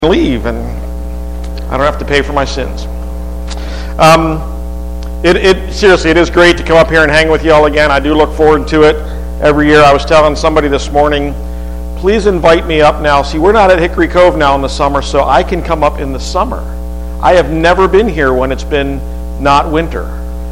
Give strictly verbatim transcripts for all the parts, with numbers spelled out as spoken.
leave, and I don't have to pay for my sins. Um, it, it seriously, it is great to come up here and hang with you all again. I do look forward to it every year. I was telling somebody this morning, please invite me up now. See, we're not at Hickory Cove now in the summer, so I can come up in the summer. I have never been here when it's been not winter.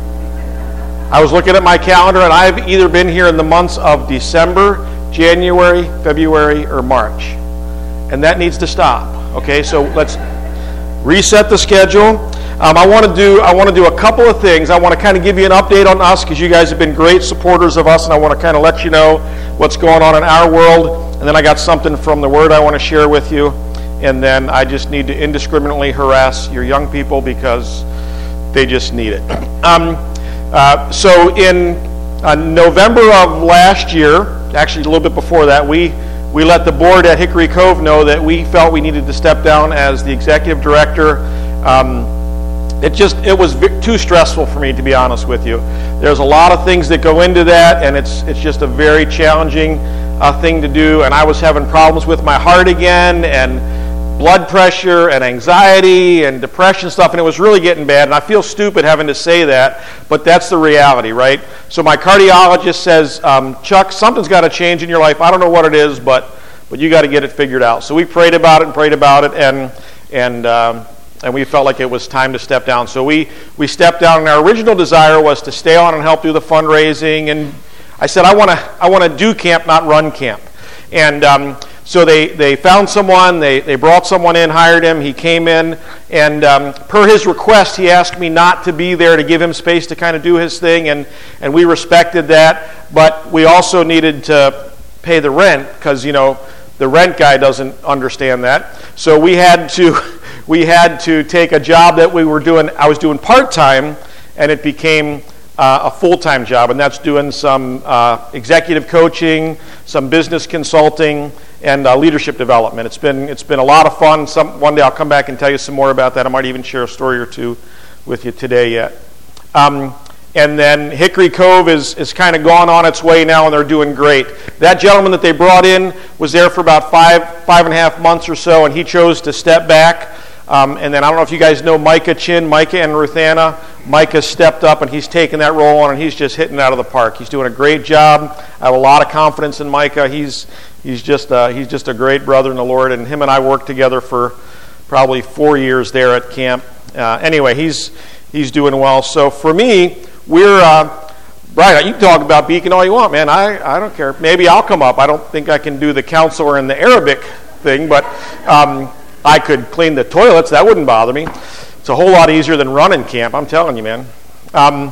I was looking at my calendar, and I've either been here in the months of December, January, February, or March. And that needs to stop. Okay, so let's reset the schedule. Um, I want to do I want to do a couple of things. I want to kind of give you an update on us because you guys have been great supporters of us, and I want to kind of let you know what's going on in our world. And then I got something from the Word I want to share with you. And then I just need to indiscriminately harass your young people because they just need it. Um, uh, so in uh, November of last year, actually a little bit before that, we We let the board at Hickory Cove know that we felt we needed to step down as the executive director. Um, it just it was too stressful for me, to be honest with you. There's a lot of things that go into that, and it's it's just a very challenging uh, thing to do. And I was having problems with my heart again, and blood pressure, and anxiety, and depression stuff, and it was really getting bad. And I feel stupid having to say that, but that's the reality, right? So my cardiologist says, um, Chuck, something's got to change in your life. I don't know what it is, but but you got to get it figured out. So we prayed about it and prayed about it, and and um, and we felt like it was time to step down. So we we stepped down, and our original desire was to stay on and help do the fundraising. And I said, I want to I want to do camp, not run camp. And um, so they, they found someone, they, they brought someone in, hired him, he came in, and um, per his request, he asked me not to be there to give him space to kind of do his thing, and, and we respected that, but we also needed to pay the rent, because, you know, the rent guy doesn't understand that. So we had to we had to take a job that we were doing, I was doing part-time, and it became Uh, a full-time job, and that's doing some uh, executive coaching, some business consulting, and uh, leadership development. It's been it's been a lot of fun. Some one day I'll come back and tell you some more about that. I might even share a story or two with you today yet. Um, and then Hickory Cove is is kind of gone on its way now, and they're doing great. That gentleman that they brought in was there for about five five and a half months or so, and he chose to step back. Um, and then I don't know if you guys know Micah Chin, Micah and Ruthanna. Micah stepped up and he's taken that role on, and he's just hitting it out of the park. He's doing a great job. I have a lot of confidence in Micah. He's he's just uh, he's just a great brother in the Lord, and him and I worked together for probably four years there at camp. Uh, anyway, he's he's doing well. So for me, we're uh, right. You can talk about Beacon all you want, man. I, I don't care. Maybe I'll come up. I don't think I can do the counselor and the Arabic thing, but. Um, I could clean the toilets. That wouldn't bother me. It's a whole lot easier than running camp, I'm telling you, man. Um,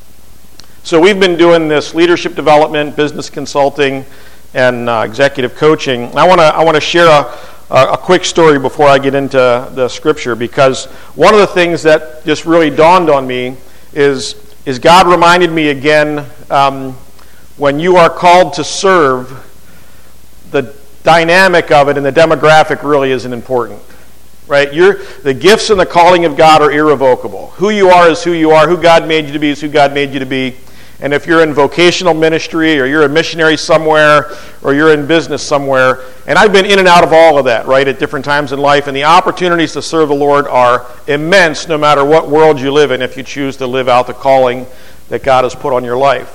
so we've been doing this leadership development, business consulting, and uh, executive coaching. I want to I want to share a, a quick story before I get into the scripture, because one of the things that just really dawned on me is, is God reminded me again, um, when you are called to serve, the dynamic of it and the demographic really isn't important, right? You're, the gifts and the calling of God are irrevocable. Who you are is who you are. Who God made you to be is who God made you to be. And if you're in vocational ministry, or you're a missionary somewhere, or you're in business somewhere, and I've been in and out of all of that, right, at different times in life, and the opportunities to serve the Lord are immense no matter what world you live in if you choose to live out the calling that God has put on your life.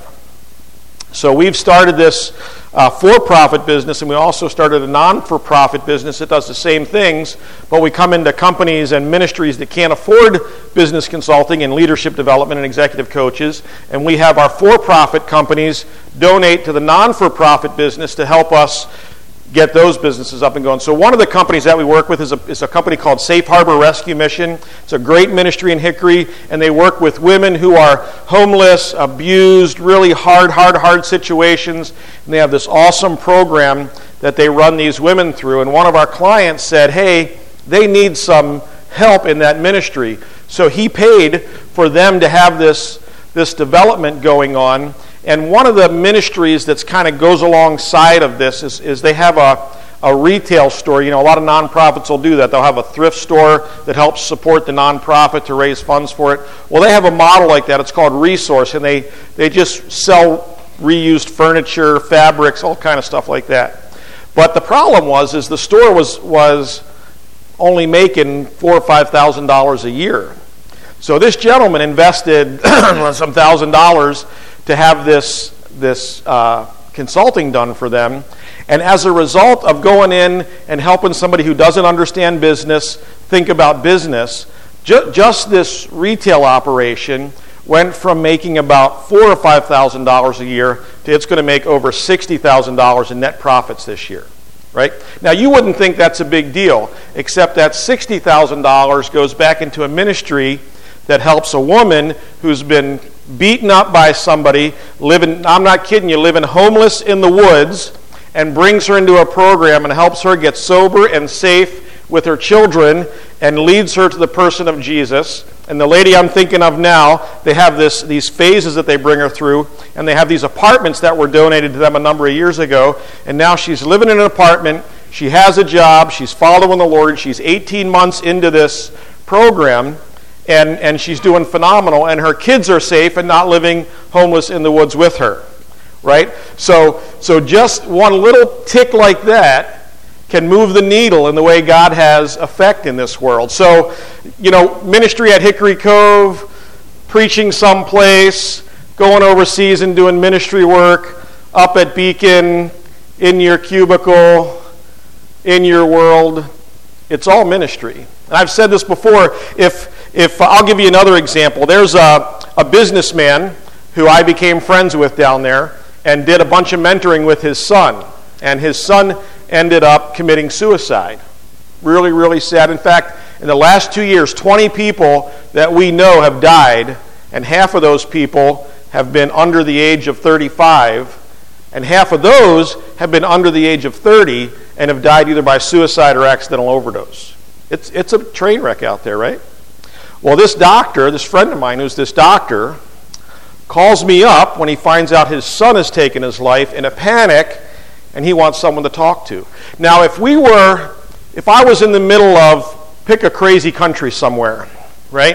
So we've started this uh, for-profit business, and we also started a non-for-profit business that does the same things, but we come into companies and ministries that can't afford business consulting and leadership development and executive coaches, and we have our for-profit companies donate to the non-for-profit business to help us get those businesses up and going. So one of the companies that we work with is a, is a company called Safe Harbor Rescue Mission. It's a great ministry in Hickory, and they work with women who are homeless, abused, really hard, hard, hard situations. And they have this awesome program that they run these women through. And one of our clients said, hey, they need some help in that ministry. So he paid for them to have this, this development going on. And one of the ministries that's kind of goes alongside of this is, is they have a, a retail store. You know, a lot of nonprofits will do that. They'll have a thrift store that helps support the nonprofit to raise funds for it. Well, they have a model like that. It's called Resource, and they, they just sell reused furniture, fabrics, all kind of stuff like that. But the problem was, is the store was was only making four or five thousand dollars a year. So this gentleman invested some thousand dollars to have this this uh, consulting done for them, and as a result of going in and helping somebody who doesn't understand business think about business, ju- just this retail operation went from making about four or five thousand dollars a year to it's going to make over sixty thousand dollars in net profits this year. Right? Now, you wouldn't think that's a big deal, except that sixty thousand dollars goes back into a ministry that helps a woman who's been beaten up by somebody, living, I'm not kidding you, living homeless in the woods, and brings her into a program and helps her get sober and safe with her children and leads her to the person of Jesus. And the lady I'm thinking of now, they have this these phases that they bring her through, and they have these apartments that were donated to them a number of years ago, and now she's living in an apartment, she has a job, she's following the Lord, she's eighteen months into this program, and, and she's doing phenomenal, and her kids are safe and not living homeless in the woods with her, right? So, so just one little tick like that can move the needle in the way God has effect in this world. So, you know, ministry at Hickory Cove, preaching someplace, going overseas and doing ministry work, up at Beacon, in your cubicle, in your world, it's all ministry. And I've said this before, if if I'll give you another example. There's a, a businessman who I became friends with down there and did a bunch of mentoring with his son. And his son ended up committing suicide. Really, really sad. In fact, in the last two years, twenty people that we know have died, and half of those people have been under the age of thirty-five, and half of those have been under the age of thirty and have died either by suicide or accidental overdose. It's, it's a train wreck out there, right? Well, this doctor, this friend of mine who's this doctor, calls me up when he finds out his son has taken his life in a panic, and he wants someone to talk to. Now, if we were, if I was in the middle of, pick a crazy country somewhere, right?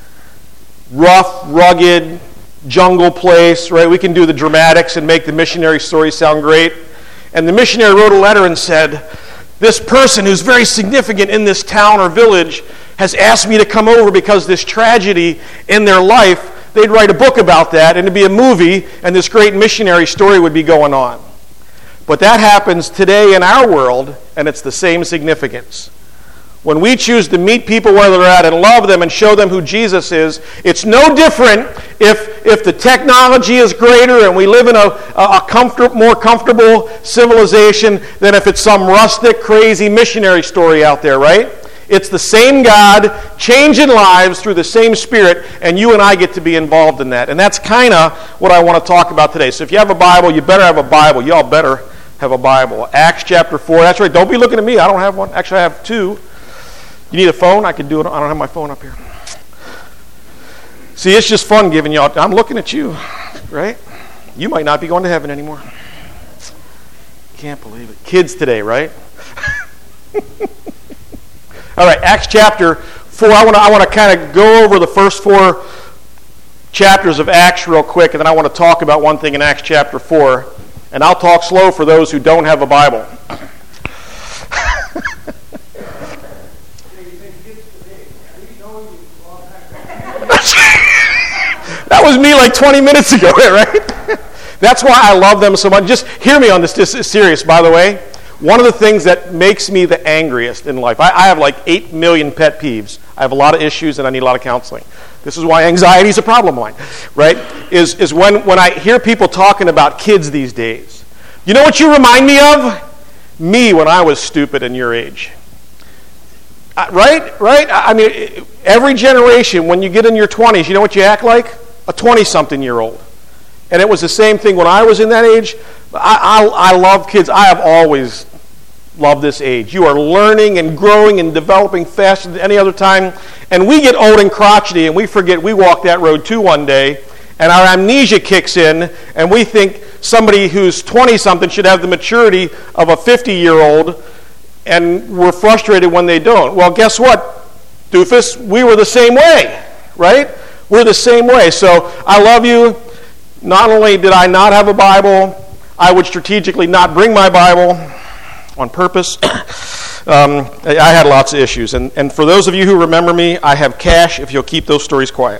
Rough, rugged, jungle place, right? We can do the dramatics and make the missionary story sound great. And the missionary wrote a letter and said, this person who's very significant in this town or village has asked me to come over because this tragedy in their life, they'd write a book about that, and it'd be a movie, and this great missionary story would be going on. But that happens today in our world, and it's the same significance. When we choose to meet people where they're at and love them and show them who Jesus is, it's no different if, if the technology is greater and we live in a, a comfort, more comfortable civilization than if it's some rustic, crazy missionary story out there, right? It's the same God changing lives through the same Spirit, and you and I get to be involved in that. And that's kind of what I want to talk about today. So if you have a Bible, you better have a Bible. You all better have a Bible. Acts chapter four. That's right. Don't be looking at me. I don't have one. Actually, I have two. You need a phone? I can do it. I don't have my phone up here. See, it's just fun giving y'all. I'm looking at you, right? You might not be going to heaven anymore. Can't believe it. Kids today, right? All right, Acts chapter four. I want to I want to kind of go over the first four chapters of Acts real quick, and then I want to talk about one thing in Acts chapter four. And I'll talk slow for those who don't have a Bible. That was me like twenty minutes ago, right? That's why I love them so much. Just hear me on this. This is serious, by the way. One of the things that makes me the angriest in life, I, I have like eight million pet peeves. I have a lot of issues and I need a lot of counseling. This is why anxiety is a problem of mine, right? Is, is when, when I hear people talking about kids these days. You know what you remind me of? Me when I was stupid and your age. Uh, right? Right? I mean, every generation, when you get in your twenties, you know what you act like? A twenty-something-year-old. And it was the same thing when I was in that age. I, I, I love kids. I have always loved this age. You are learning and growing and developing faster than any other time. And we get old and crotchety, and we forget we walked that road too one day, and our amnesia kicks in, and we think somebody who's twenty-something should have the maturity of a fifty-year-old, and we're frustrated when they don't. Well, guess what, doofus? We were the same way, right? We're the same way. So I love you. Not only did I not have a Bible, I would strategically not bring my Bible on purpose. Um, I had lots of issues. And, and for those of you who remember me, I have cash if you'll keep those stories quiet.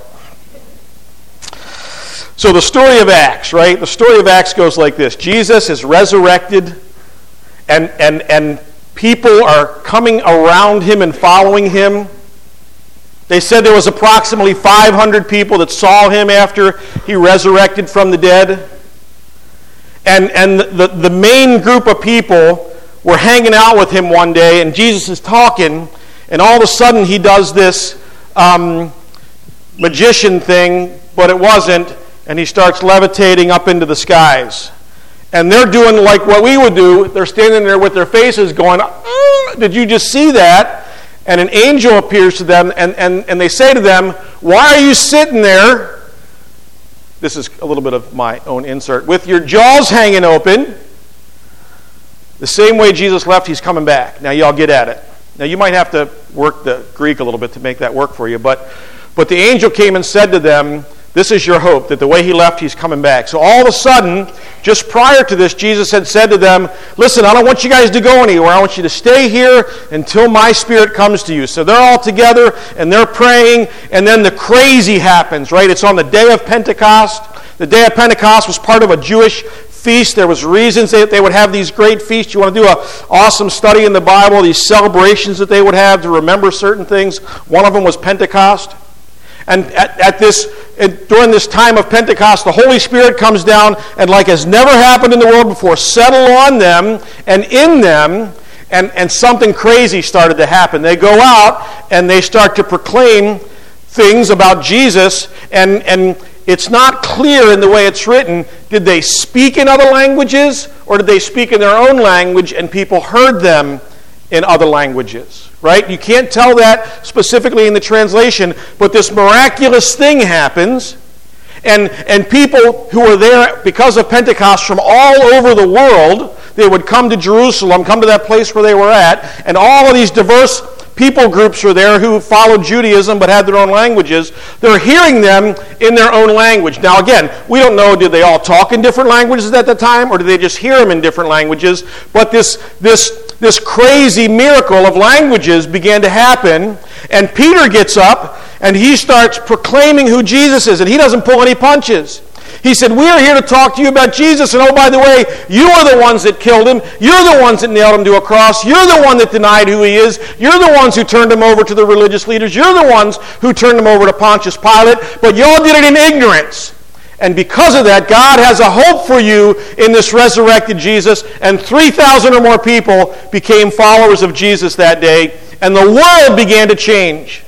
So the story of Acts, right? The story of Acts goes like this. Jesus is resurrected, and, and, and people are coming around him and following him. They said there was approximately five hundred people that saw him after he resurrected from the dead. And, and the, the main group of people were hanging out with him one day, and Jesus is talking, and all of a sudden he does this um, magician thing, but it wasn't, and he starts levitating up into the skies. And they're doing like what we would do. They're standing there with their faces going, oh, did you just see that? And an angel appears to them, and, and, and they say to them, why are you sitting there? This is a little bit of my own insert. With your jaws hanging open. The same way Jesus left, he's coming back. Now, y'all get at it. Now, you might have to work the Greek a little bit to make that work for you. But, but the angel came and said to them, this is your hope, that the way he left, he's coming back. So all of a sudden, just prior to this, Jesus had said to them, listen, I don't want you guys to go anywhere. I want you to stay here until my Spirit comes to you. So they're all together, and they're praying, and then the crazy happens, right? It's on the day of Pentecost. The day of Pentecost was part of a Jewish feast. There was reasons that they would have these great feasts. You want to do an awesome study in the Bible, these celebrations that they would have to remember certain things. One of them was Pentecost. And at, at this, at, during this time of Pentecost, the Holy Spirit comes down and, like has never happened in the world before, settle on them and in them, and, and something crazy started to happen. They go out and they start to proclaim things about Jesus, and, and it's not clear in the way it's written, did they speak in other languages, or did they speak in their own language and people heard them in other languages? Right? You can't tell that specifically in the translation, but this miraculous thing happens, and, and people who were there because of Pentecost from all over the world, they would come to Jerusalem, come to that place where they were at, and all of these diverse people groups were there who followed Judaism but had their own languages. They're hearing them in their own language. Now again, we don't know, did they all talk in different languages at the time, or did they just hear them in different languages? But this, this, this crazy miracle of languages began to happen, and Peter gets up and he starts proclaiming who Jesus is, and he doesn't pull any punches. He said, we are here to talk to you about Jesus, and oh, by the way, you are the ones that killed him. You're the ones that nailed him to a cross. You're the one that denied who he is. You're the ones who turned him over to the religious leaders. You're the ones who turned him over to Pontius Pilate, but y'all did it in ignorance. And because of that, God has a hope for you in this resurrected Jesus, and three thousand or more people became followers of Jesus that day, and the world began to change.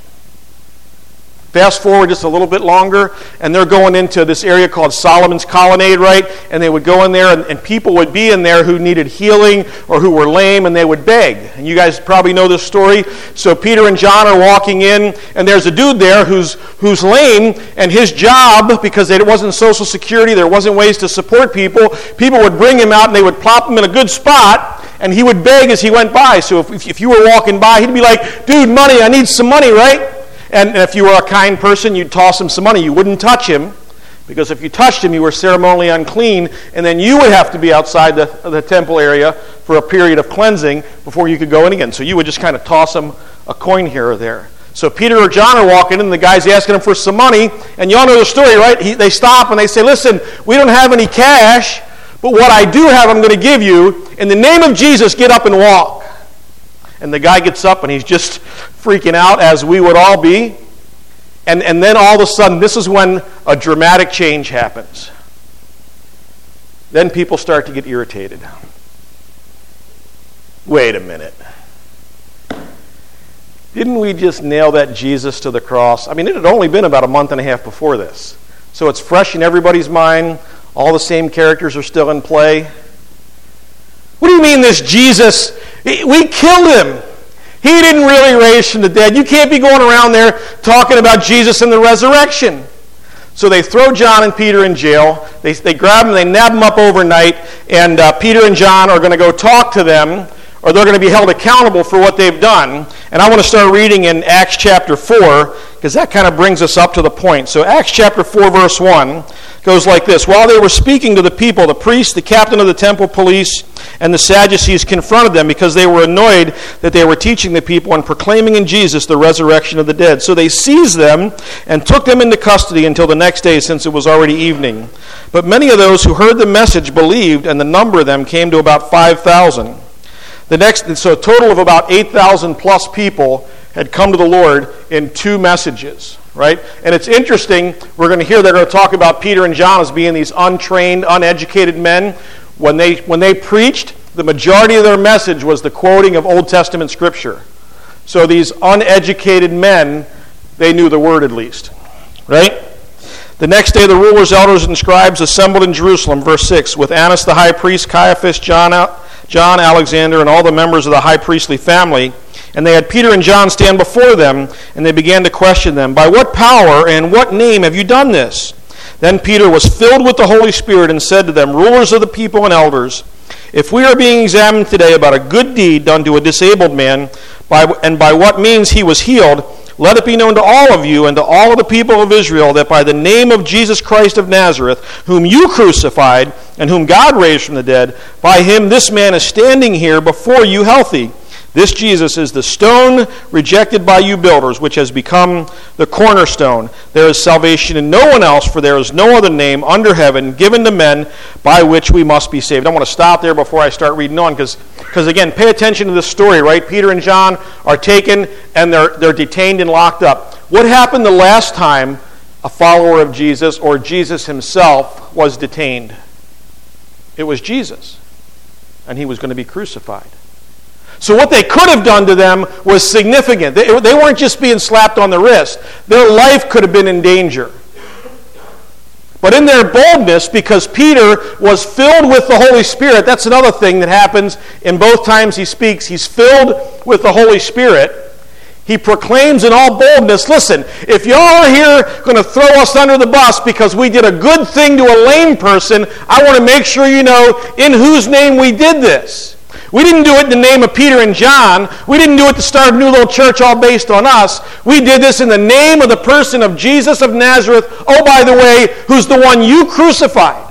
Fast forward just a little bit longer, and they're going into this area called Solomon's Colonnade, right? And they would go in there, and, and people would be in there who needed healing or who were lame, and they would beg. And you guys probably know this story. So Peter and John are walking in, and there's a dude there who's who's lame, and his job, because there wasn't Social Security, there wasn't ways to support people, people would bring him out, and they would plop him in a good spot, and he would beg as he went by. So if, if you were walking by, he'd be like, dude, money, I need some money, right? And if you were a kind person, you'd toss him some money. You wouldn't touch him, because if you touched him, you were ceremonially unclean, and then you would have to be outside the, the temple area for a period of cleansing before you could go in again. So you would just kind of toss him a coin here or there. So Peter or John are walking in, and the guy's asking him for some money, and y'all know the story, right? He, they stop and they say, listen, we don't have any cash, but what I do have I'm going to give you. In the name of Jesus, get up and walk. And the guy gets up and he's just freaking out, as we would all be. And, and then all of a sudden, this is when a dramatic change happens. Then people start to get irritated. Wait a minute. Didn't we just nail that Jesus to the cross? I mean, it had only been about a month and a half before this. So it's fresh in everybody's mind. All the same characters are still in play. What do you mean this Jesus? We killed him. He didn't really raise from the dead. You can't be going around there talking about Jesus and the resurrection. So they throw John and Peter in jail. They, they grab them, they nab them up overnight, and uh, Peter and John are going to go talk to them, or they're going to be held accountable for what they've done. And I want to start reading in Acts chapter four, because that kind of brings us up to the point. So Acts chapter four, verse one goes like this. While they were speaking to the people, the priest, the captain of the temple police, and the Sadducees confronted them because they were annoyed that they were teaching the people and proclaiming in Jesus the resurrection of the dead. So they seized them and took them into custody until the next day, since it was already evening. But many of those who heard the message believed, and the number of them came to about five thousand. The next, so a total of about eight thousand plus people had come to the Lord in two messages, right? And it's interesting, we're going to hear they're going to talk about Peter and John as being these untrained, uneducated men. When they when they preached, the majority of their message was the quoting of Old Testament Scripture. So these uneducated men, they knew the word at least, right? The next day the rulers, elders, and scribes assembled in Jerusalem, verse six, with Annas the high priest, Caiaphas, John, John, Alexander, and all the members of the high priestly family. And they had Peter and John stand before them, and they began to question them, by what power and what name have you done this? Then Peter was filled with the Holy Spirit and said to them, rulers of the people and elders, if we are being examined today about a good deed done to a disabled man, by, and by what means he was healed, let it be known to all of you and to all of the people of Israel that by the name of Jesus Christ of Nazareth, whom you crucified and whom God raised from the dead, by him this man is standing here before you healthy. This Jesus is the stone rejected by you builders, which has become the cornerstone. There is salvation in no one else, for there is no other name under heaven given to men by which we must be saved. I want to stop there before I start reading on, because, because again, pay attention to this story, right? Peter and John are taken, and they're, they're detained and locked up. What happened the last time a follower of Jesus, or Jesus himself, was detained? It was Jesus, and he was going to be crucified. So what they could have done to them was significant. They, they weren't just being slapped on the wrist. Their life could have been in danger. But in their boldness, because Peter was filled with the Holy Spirit, that's another thing that happens in both times he speaks. He's filled with the Holy Spirit. He proclaims in all boldness, listen, if y'all are here going to throw us under the bus because we did a good thing to a lame person, I want to make sure you know in whose name we did this. We didn't do it in the name of Peter and John. We didn't do it to start a new little church all based on us. We did this in the name of the person of Jesus of Nazareth, oh, by the way, who's the one you crucified.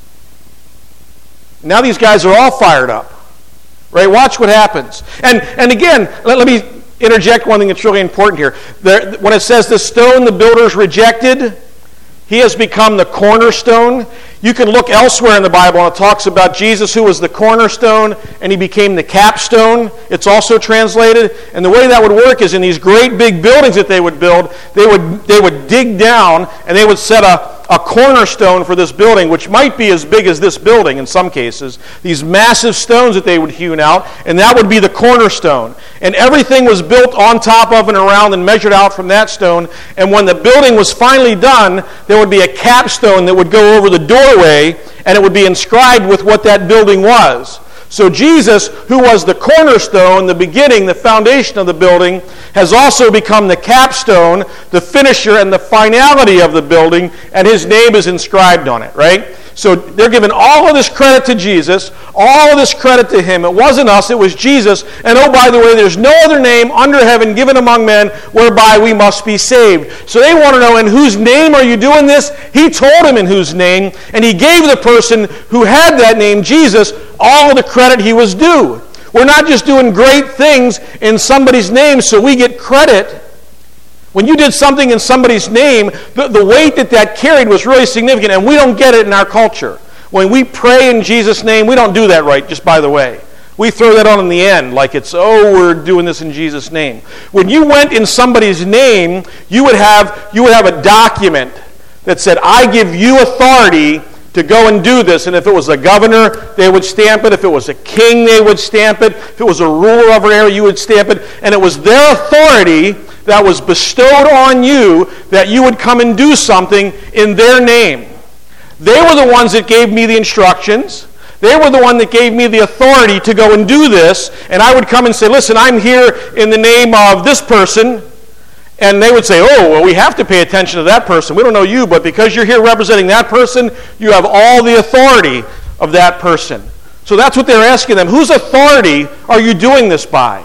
Now these guys are all fired up. Right? Watch what happens. And, and again, let, let me interject one thing that's really important here. There, when it says the stone the builders rejected, he has become the cornerstone. You can look elsewhere in the Bible, and it talks about Jesus who was the cornerstone, and he became the capstone. It's also translated. And the way that would work is in these great big buildings that they would build, they would they would dig down, and they would set a, a cornerstone for this building, which might be as big as this building in some cases. These massive stones that they would hewn out, and that would be the cornerstone. And everything was built on top of and around and measured out from that stone. And when the building was finally done, there would be a capstone that would go over the doorway, and it would be inscribed with what that building was. So Jesus, who was the cornerstone, the beginning, the foundation of the building, has also become the capstone, the finisher, and the finality of the building, and his name is inscribed on it, right? So they're giving all of this credit to Jesus, all of this credit to him. It wasn't us, it was Jesus. And oh, by the way, there's no other name under heaven given among men whereby we must be saved. So they want to know, in whose name are you doing this? He told him in whose name, and he gave the person who had that name, Jesus, all of the credit he was due. We're not just doing great things in somebody's name so we get credit. When you did something in somebody's name, the, the weight that that carried was really significant, and we don't get it in our culture. When we pray in Jesus' name, we don't do that right, just by the way. We throw that on in the end, like it's, oh, we're doing this in Jesus' name. When you went in somebody's name, you would have, you would have a document that said, I give you authority to go and do this. And if it was a governor, they would stamp it. If it was a king, they would stamp it. If it was a ruler of an area, you would stamp it. And it was their authority that was bestowed on you that you would come and do something in their name. They were the ones that gave me the instructions. They were the one that gave me the authority to go and do this. And I would come and say, listen, I'm here in the name of this person. And they would say, oh, well, we have to pay attention to that person. We don't know you, but because you're here representing that person, you have all the authority of that person. So that's what they're asking them. Whose authority are you doing this by?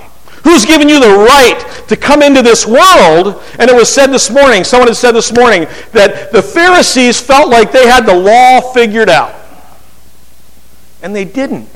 Who's given you the right to come into this world? And it was said this morning, someone had said this morning, that the Pharisees felt like they had the law figured out. And they didn't.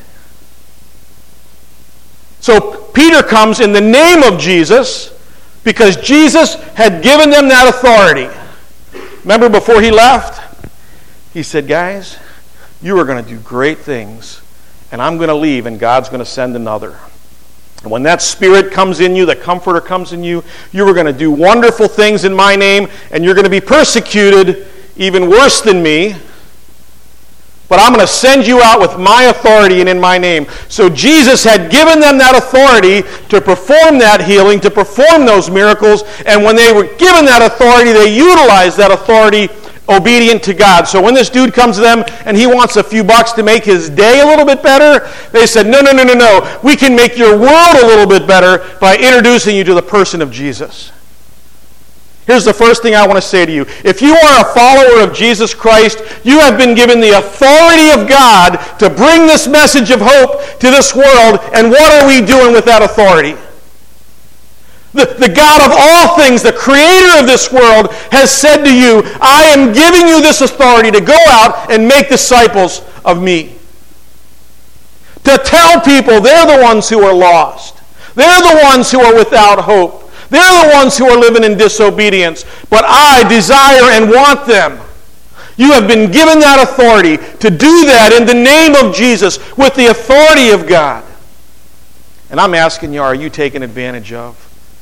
So Peter comes in the name of Jesus because Jesus had given them that authority. Remember before he left? He said, guys, you are going to do great things, and I'm going to leave, and God's going to send another. And when that Spirit comes in you, the Comforter comes in you, you are going to do wonderful things in my name, and you're going to be persecuted even worse than me. But I'm going to send you out with my authority and in my name. So Jesus had given them that authority to perform that healing, to perform those miracles. And when they were given that authority, they utilized that authority obedient to God. So when this dude comes to them and he wants a few bucks to make his day a little bit better, they said, no, no, no, no, no. We can make your world a little bit better by introducing you to the person of Jesus. Here's the first thing I want to say to you. If you are a follower of Jesus Christ, you have been given the authority of God to bring this message of hope to this world. And what are we doing with that authority? The, the God of all things, the creator of this world, has said to you, I am giving you this authority to go out and make disciples of me. To tell people they're the ones who are lost. They're the ones who are without hope. They're the ones who are living in disobedience. But I desire and want them. You have been given that authority to do that in the name of Jesus with the authority of God. And I'm asking you, are you taking advantage of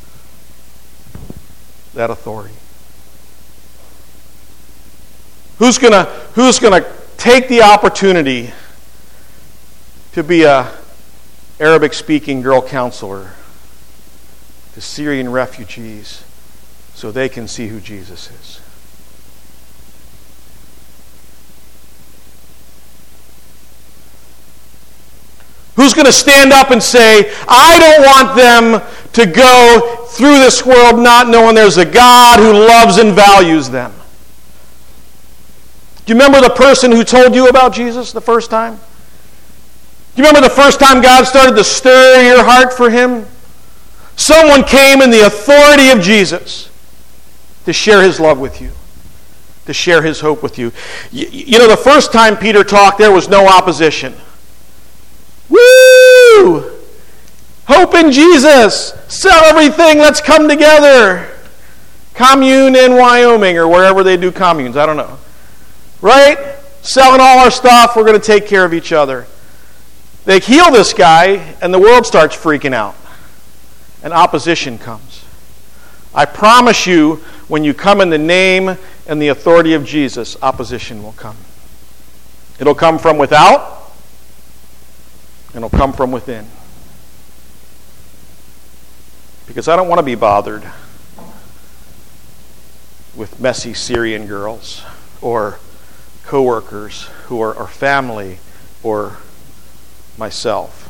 that authority? Who's gonna who's gonna take the opportunity to be a Arabic-speaking girl counselor to Syrian refugees so they can see who Jesus is? Who's going to stand up and say, I don't want them to go through this world not knowing there's a God who loves and values them? Do you remember the person who told you about Jesus the first time? Do you remember the first time God started to stir your heart for him? Someone came in the authority of Jesus to share his love with you, to share his hope with you. You, you know, the first time Peter talked, there was no opposition. Woo! Hope in Jesus. Sell everything. Let's come together. Commune in Wyoming or wherever they do communes. I don't know. Right? Selling all our stuff. We're going to take care of each other. They heal this guy and the world starts freaking out. And opposition comes. I promise you, when you come in the name and the authority of Jesus, opposition will come. It'll come from without. And it'll come from within. Because I don't want to be bothered with messy Syrian girls or coworkers who are or family or myself.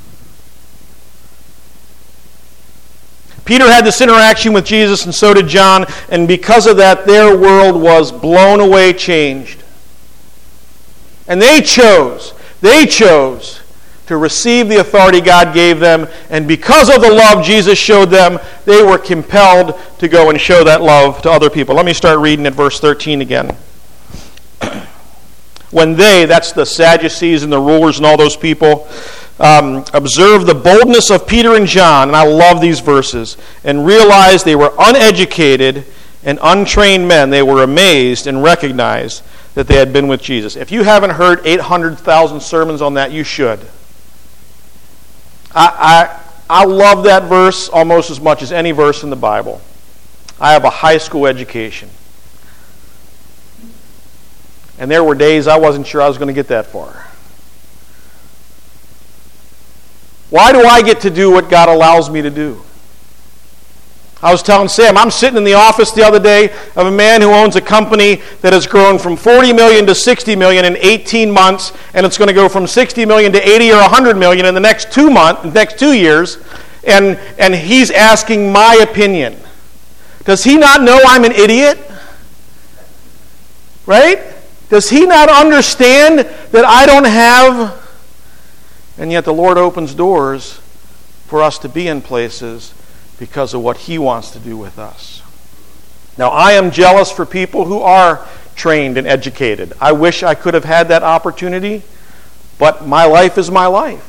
Peter had this interaction with Jesus, and so did John, and because of that, their world was blown away, changed. And they chose, they chose to receive the authority God gave them, and because of the love Jesus showed them, they were compelled to go and show that love to other people. Let me start reading at verse thirteen again. When they, that's the Sadducees and the rulers and all those people, um, observed the boldness of Peter and John, and I love these verses, and realized they were uneducated and untrained men, they were amazed and recognized that they had been with Jesus. If you haven't heard eight hundred thousand sermons on that, you should. I, I, I love that verse almost as much as any verse in the Bible. I have a high school education. And there were days I wasn't sure I was going to get that far. Why do I get to do what God allows me to do? I was telling Sam, I'm sitting in the office the other day of a man who owns a company that has grown from forty million dollars to sixty million dollars in eighteen months, and it's going to go from sixty million dollars to eighty or one hundred million dollars in the next two months, next two years, and, and he's asking my opinion. Does he not know I'm an idiot? Right? Does he not understand that I don't have... And yet the Lord opens doors for us to be in places because of what he wants to do with us. Now, I am jealous for people who are trained and educated. I wish I could have had that opportunity, but my life is my life.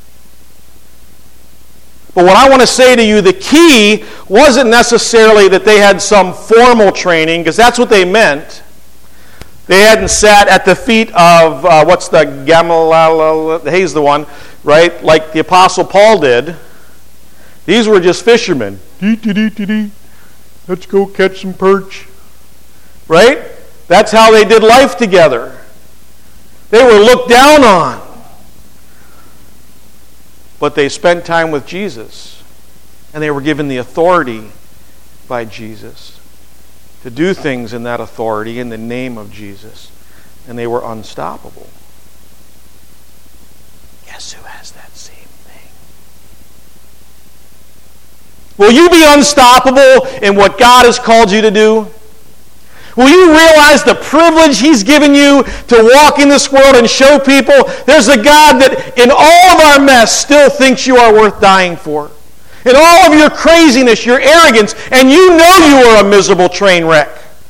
But what I want to say to you, the key wasn't necessarily that they had some formal training, because that's what they meant. They hadn't sat at the feet of, uh, what's the Gamaliel, he's the one, right? Like the Apostle Paul did. These were just fishermen. Dee-dee-dee-dee-dee. Let's go catch some perch. Right? That's how they did life together. They were looked down on. But they spent time with Jesus. And they were given the authority by Jesus to do things in that authority in the name of Jesus. And they were unstoppable. Guess who has that same thing? Will you be unstoppable in what God has called you to do? Will you realize the privilege he's given you to walk in this world and show people there's a God that in all of our mess still thinks you are worth dying for? In all of your craziness, your arrogance, and you know you are a miserable train wreck.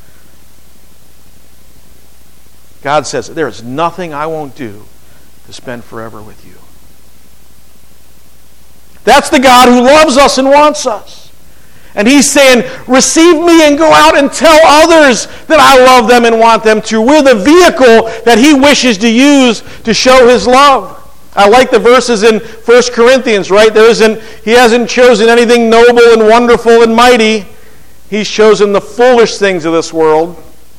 God says, there is nothing I won't do to spend forever with you. That's the God who loves us and wants us. And he's saying, receive me and go out and tell others that I love them and want them to. We're the vehicle that he wishes to use to show his love. I like the verses in First Corinthians, right? There isn't, he hasn't chosen anything noble and wonderful and mighty. He's chosen the foolish things of this world,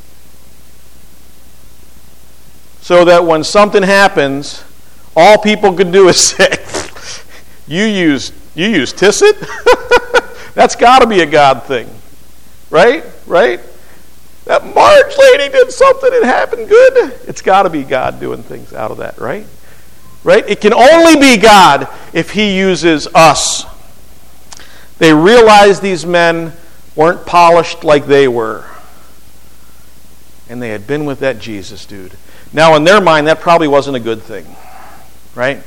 so that when something happens, all people can do is say, you use you use Tisset? That's got to be a God thing. Right? Right? That Marge lady did something and happened good. It's got to be God doing things out of that, right? Right? It can only be God if he uses us. They realized these men weren't polished like they were. And they had been with that Jesus dude. Now, in their mind, that probably wasn't a good thing. Right?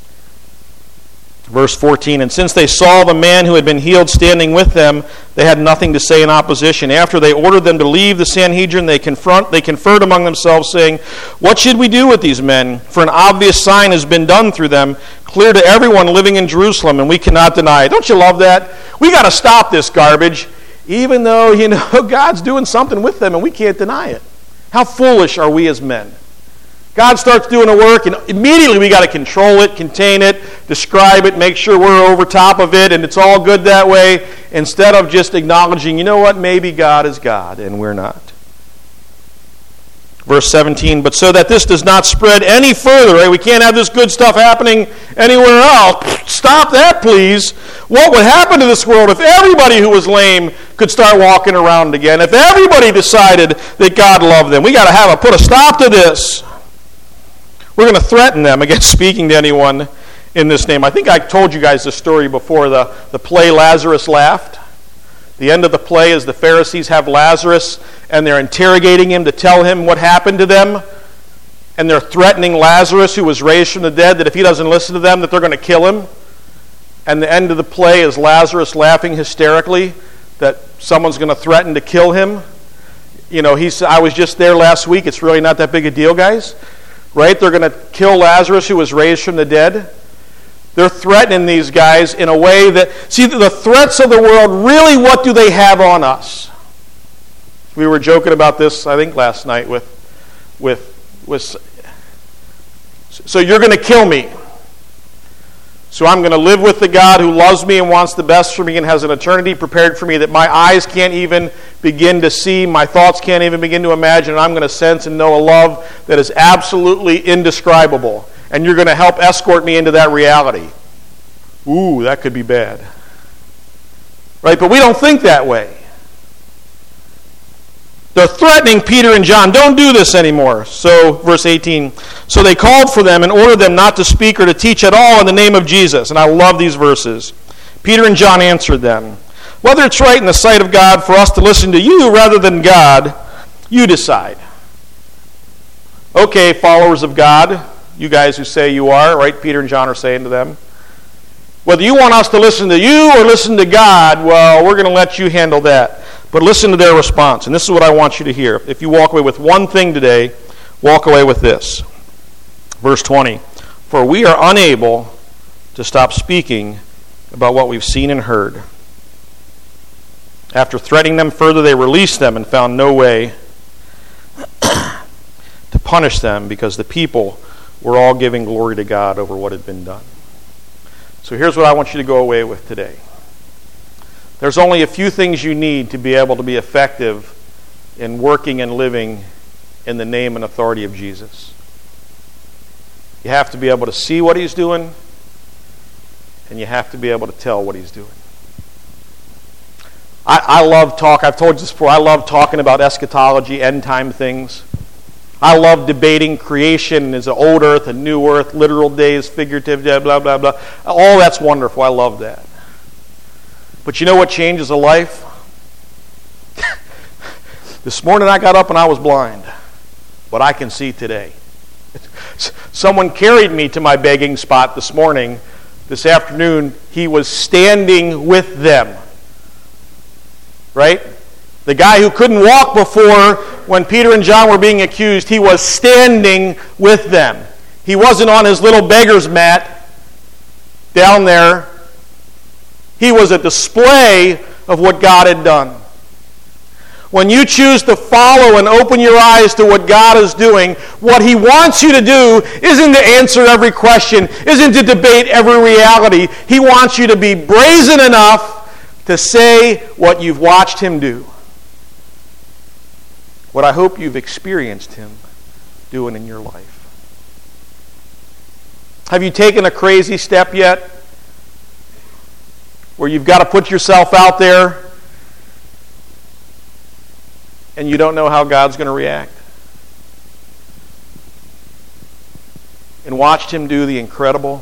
Verse fourteen, and since they saw the man who had been healed standing with them, they had nothing to say in opposition. After they ordered them to leave the Sanhedrin, they confront, they conferred among themselves, saying, what should we do with these men? For an obvious sign has been done through them, clear to everyone living in Jerusalem, and we cannot deny it. Don't you love that? We got to stop this garbage, even though, you know, God's doing something with them and we can't deny it. How foolish are we as men? God starts doing a work, and immediately we got to control it, contain it, describe it, make sure we're over top of it, and it's all good that way, instead of just acknowledging, you know what, maybe God is God, and we're not. Verse seventeen, but so that this does not spread any further, right? We can't have this good stuff happening anywhere else. Stop that, please. What would happen to this world if everybody who was lame could start walking around again? If everybody decided that God loved them? We got to have a put a stop to this. We're going to threaten them against speaking to anyone in this name. I think I told you guys this story before, the, the play Lazarus Laughed. The end of the play is the Pharisees have Lazarus, and they're interrogating him to tell him what happened to them. And they're threatening Lazarus, who was raised from the dead, that if he doesn't listen to them, that they're going to kill him. And the end of the play is Lazarus laughing hysterically that someone's going to threaten to kill him. You know, he said, I was just there last week. It's really not that big a deal, guys. Right? They're going to kill Lazarus, who was raised from the dead. They're threatening these guys in a way that, see, the threats of the world, really, what do they have on us? We were joking about this, I think, last night with, with, with so you're going to kill me. So I'm going to live with the God who loves me and wants the best for me and has an eternity prepared for me that my eyes can't even begin to see, my thoughts can't even begin to imagine, and I'm going to sense and know a love that is absolutely indescribable. And you're going to help escort me into that reality. Ooh, that could be bad. Right? But we don't think that way. They're threatening Peter and John. Don't do this anymore. So, verse eighteen. So they called for them and ordered them not to speak or to teach at all in the name of Jesus. And I love these verses. Peter and John answered them, whether it's right in the sight of God for us to listen to you rather than God, you decide. Okay, followers of God, you guys who say you are, right? Peter and John are saying to them, Whether you want us to listen to you or listen to God, well, we're going to let you handle that. But listen to their response. And this is what I want you to hear. If you walk away with one thing today, walk away with this. Verse twenty. For we are unable to stop speaking about what we've seen and heard. After threatening them further, they released them and found no way to punish them because the people were all giving glory to God over what had been done. So here's what I want you to go away with today. There's only a few things you need to be able to be effective in working and living in the name and authority of Jesus. You have to be able to see what he's doing, and you have to be able to tell what he's doing. I, I love talk. I've told you this before. I love talking about eschatology, end time things. I love debating creation. Is an old earth, a new earth, literal days, figurative, blah, blah, blah, blah. All that's wonderful. I love that. But you know what changes a life? This morning I got up and I was blind, but I can see today. Someone carried me to my begging spot this morning. This afternoon, he was standing with them. Right? The guy who couldn't walk before when Peter and John were being accused, he was standing with them. He wasn't on his little beggar's mat down there. He was a display of what God had done. When you choose to follow and open your eyes to what God is doing, what he wants you to do isn't to answer every question, isn't to debate every reality. He wants you to be brazen enough to say what you've watched him do. What I hope you've experienced him doing in your life. Have you taken a crazy step yet? Where you've got to put yourself out there and you don't know how God's going to react? And watched him do the incredible?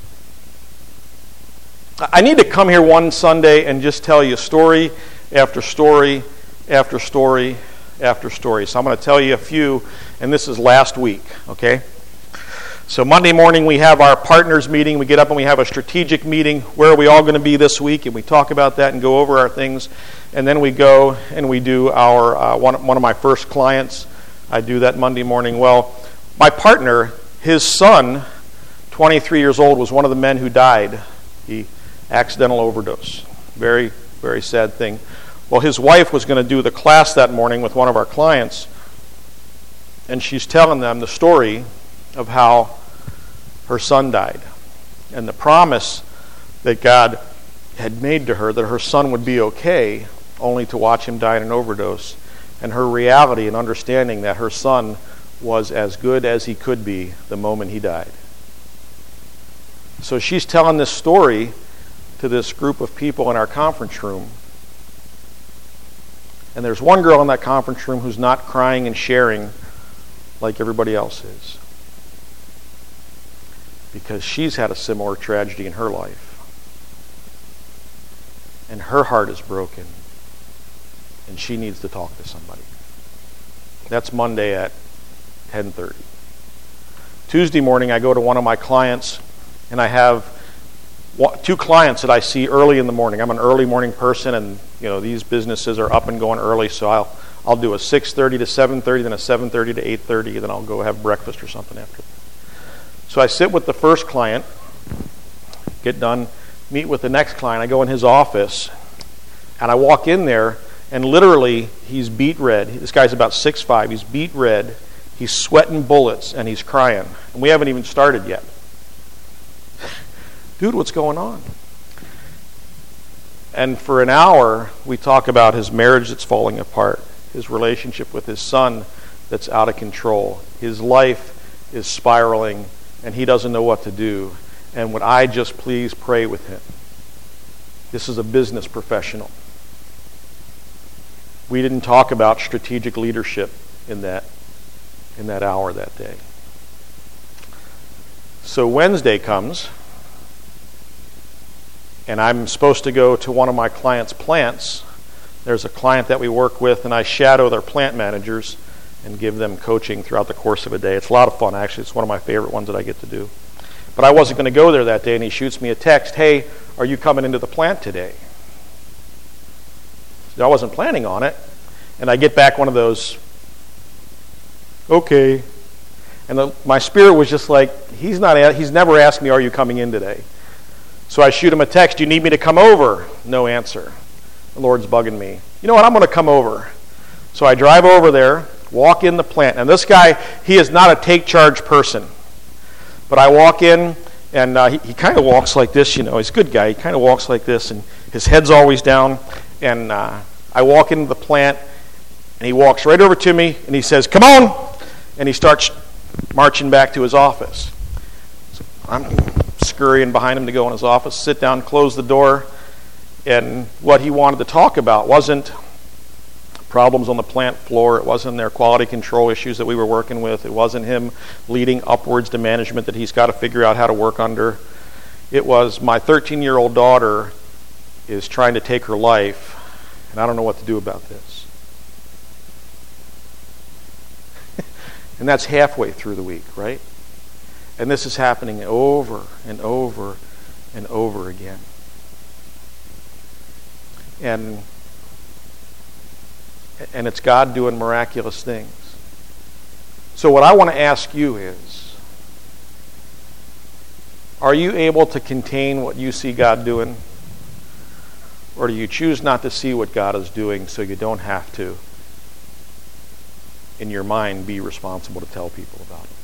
I need to come here one Sunday and just tell you story after story after story after story. So I'm going to tell you a few, and this is last week, okay? So Monday morning we have our partners meeting. We get up and we have a strategic meeting. Where are we all going to be this week? And we talk about that and go over our things. And then we go and we do our uh, one, one of my first clients. I do that Monday morning. Well, my partner, his son, twenty-three years old, was one of the men who died. He accidental overdose. Very, very sad thing. Well, his wife was going to do the class that morning with one of our clients. And she's telling them the story of how her son died and the promise that God had made to her that her son would be okay, only to watch him die in an overdose, and her reality and understanding that her son was as good as he could be the moment he died. So she's telling this story to this group of people in our conference room, and there's one girl in that conference room who's not crying and sharing like everybody else is, because she's had a similar tragedy in her life. And her heart is broken. And she needs to talk to somebody. That's Monday at ten thirty. Tuesday morning, I go to one of my clients, and I have two clients that I see early in the morning. I'm an early morning person, and you know these businesses are up and going early, so I'll I'll do a six thirty to seven thirty, then a seven thirty to eight thirty, and then I'll go have breakfast or something after. So I sit with the first client, get done, meet with the next client. I go in his office, and I walk in there, and literally he's beet red. This guy's about six foot five. He's beet red. He's sweating bullets, and he's crying. And we haven't even started yet. Dude, what's going on? And for an hour, we talk about his marriage that's falling apart, his relationship with his son that's out of control. His life is spiraling, and he doesn't know what to do. And would I just please pray with him? This is a business professional. We didn't talk about strategic leadership in that in that hour that day. So Wednesday comes, and I'm supposed to go to one of my clients' plants. There's a client that we work with, and I shadow their plant managers and give them coaching throughout the course of a day. It's a lot of fun, actually. It's one of my favorite ones that I get to do. But I wasn't going to go there that day, and he shoots me a text, "Hey, are you coming into the plant today?" So I wasn't planning on it. And I get back one of those, "Okay." And the, my spirit was just like, he's not. He's never asked me, "Are you coming in today?" So I shoot him a text, "Do you need me to come over?" No answer. The Lord's bugging me. You know what? I'm going to come over. So I drive over there, walk in the plant. And this guy, he is not a take charge person. But I walk in, and uh, he, he kind of walks like this, you know. He's a good guy. He kind of walks like this, and his head's always down. And uh, I walk into the plant, and he walks right over to me, and he says, "Come on!" And he starts marching back to his office. So I'm scurrying behind him to go in his office, sit down, close the door. And what he wanted to talk about wasn't problems on the plant floor. It wasn't their quality control issues that we were working with. It wasn't him leading upwards to management that he's got to figure out how to work under. It was, my thirteen-year-old daughter is trying to take her life, and I don't know what to do about this. And that's halfway through the week, right? And this is happening over and over and over again. And and it's God doing miraculous things. So what I want to ask you is, are you able to contain what you see God doing? Or do you choose not to see what God is doing so you don't have to, in your mind, be responsible to tell people about it?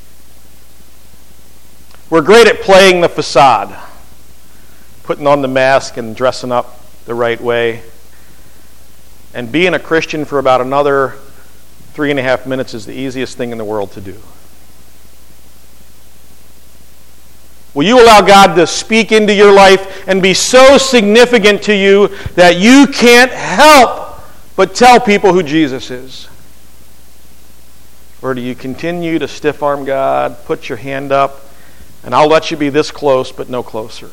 We're great at playing the facade, putting on the mask and dressing up the right way. And being a Christian for about another three and a half minutes is the easiest thing in the world to do. Will you allow God to speak into your life and be so significant to you that you can't help but tell people who Jesus is? Or do you continue to stiff-arm God, put your hand up, and I'll let you be this close, but no closer?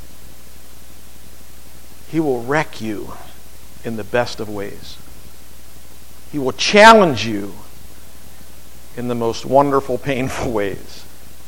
He will wreck you in the best of ways. He will challenge you in the most wonderful, painful ways.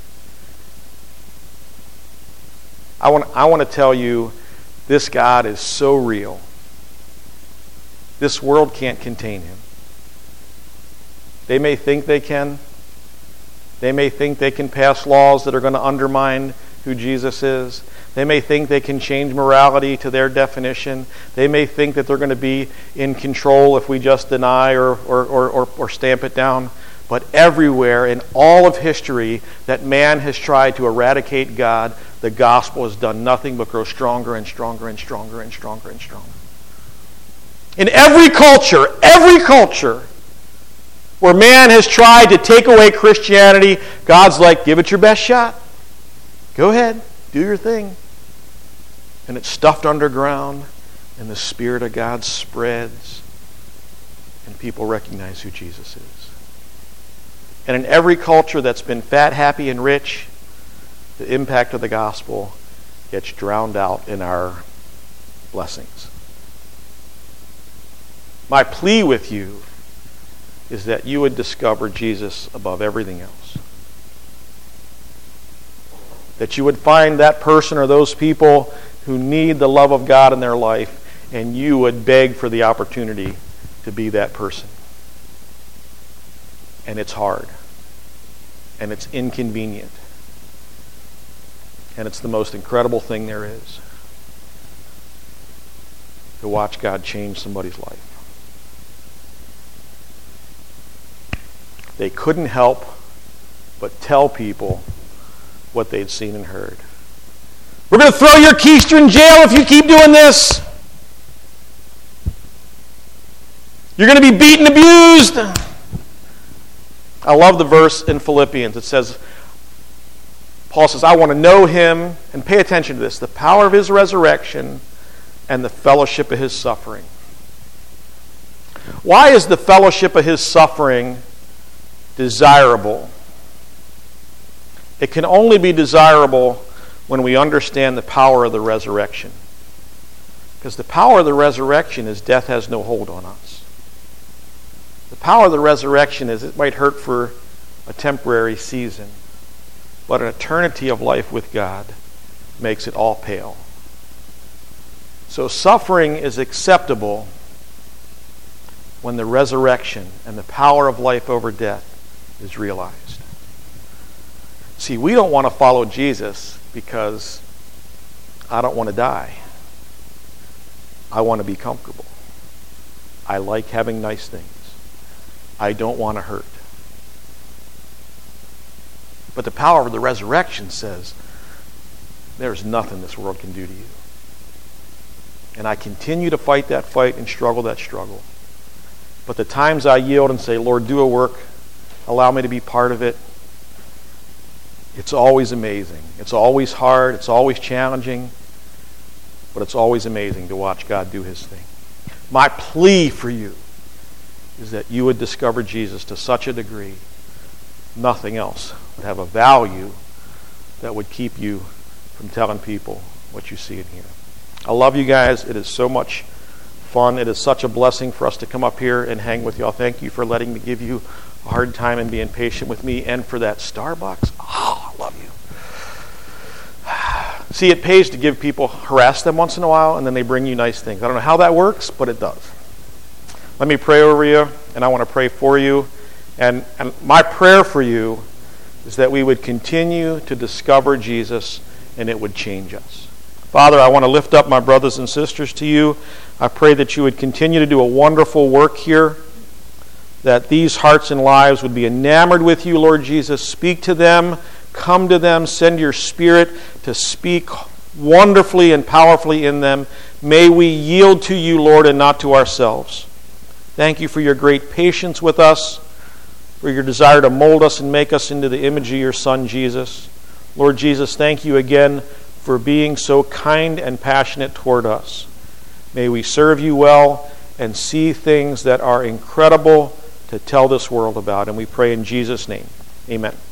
I want, I want to tell you, this God is so real. This world can't contain him. They may think they can. They may think they can pass laws that are going to undermine who Jesus is. They may think they can change morality to their definition. They may think that they're going to be in control if we just deny or, or, or, or, or stamp it down. But everywhere in all of history that man has tried to eradicate God, the gospel has done nothing but grow stronger and stronger and stronger and stronger and stronger. In every culture, every culture where man has tried to take away Christianity, God's like, give it your best shot. Go ahead, do your thing. And it's stuffed underground, and the Spirit of God spreads, and people recognize who Jesus is. And in every culture that's been fat, happy, and rich, the impact of the gospel gets drowned out in our blessings. My plea with you is that you would discover Jesus above everything else. That you would find that person or those people who need the love of God in their life, and you would beg for the opportunity to be that person. And it's hard. And it's inconvenient. And it's the most incredible thing there is. To watch God change somebody's life. They couldn't help but tell people what they'd seen and heard. We're going to throw your keister in jail if you keep doing this. You're going to be beaten, abused. I love the verse in Philippians. It says, Paul says, I want to know him, and pay attention to this, the power of his resurrection and the fellowship of his suffering. Why is the fellowship of his suffering desirable? It can only be desirable when we understand the power of the resurrection. Because the power of the resurrection is death has no hold on us. The power of the resurrection is it might hurt for a temporary season, but an eternity of life with God makes it all pale. So suffering is acceptable when the resurrection and the power of life over death is realized. See, we don't want to follow Jesus because I don't want to die. I want to be comfortable. I like having nice things. I don't want to hurt. But the power of the resurrection says, there's nothing this world can do to you. And I continue to fight that fight and struggle that struggle. But the times I yield and say, Lord, do a work, allow me to be part of it, it's always amazing. It's always hard. It's always challenging. But it's always amazing to watch God do his thing. My plea for you is that you would discover Jesus to such a degree, nothing else would have a value that would keep you from telling people what you see and hear. I love you guys. It is so much fun. It is such a blessing for us to come up here and hang with y'all. Thank you for letting me give you a hard time and being patient with me, and for that Starbucks. Oh, I love you. See, it pays to give people, harass them once in a while, and then they bring you nice things. I don't know how that works, but it does. Let me pray over you, and I want to pray for you. And, and my prayer for you is that we would continue to discover Jesus, and it would change us. Father, I want to lift up my brothers and sisters to you. I pray that you would continue to do a wonderful work here, that these hearts and lives would be enamored with you, Lord Jesus. Speak to them, come to them, send your Spirit to speak wonderfully and powerfully in them. May we yield to you, Lord, and not to ourselves. Thank you for your great patience with us, for your desire to mold us and make us into the image of your Son, Jesus. Lord Jesus, thank you again for being so kind and passionate toward us. May we serve you well and see things that are incredible to tell this world about. And we pray in Jesus' name. Amen.